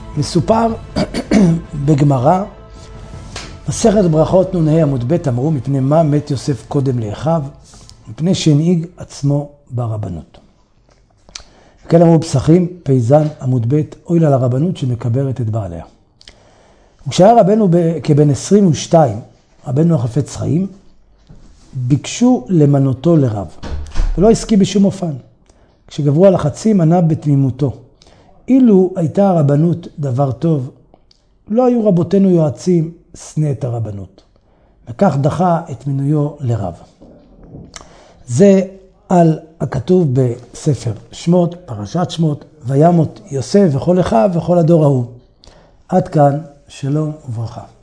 מסופר בגמרא, מסכת ברכות נ"ה עמוד ב', אמרו מפני מה מת יוסף קודם לאחיו? מפני שהנהיג עצמו ברבנות. כן אמרו פסחים, פ"ז עמוד ב', אוי לה לרבנות שמקברת את בעליה. וכשהיה רבנו כבן 22, רבנו החפץ חיים, ביקשו למנותו לרב, ולא הסכים בשום אופן. כשגברו הלחצים ענה בתמימותו, אילו הייתה הרבנות דבר טוב, לא היו רבותינו יועצים שנא את הרבנות. וכך דחה את מינויו לרב. זה על הכתוב בספר שמות, פרשת שמות, וימות יוסף וכל אחיו וכל הדור ההוא. עד כאן, שלום וברכה.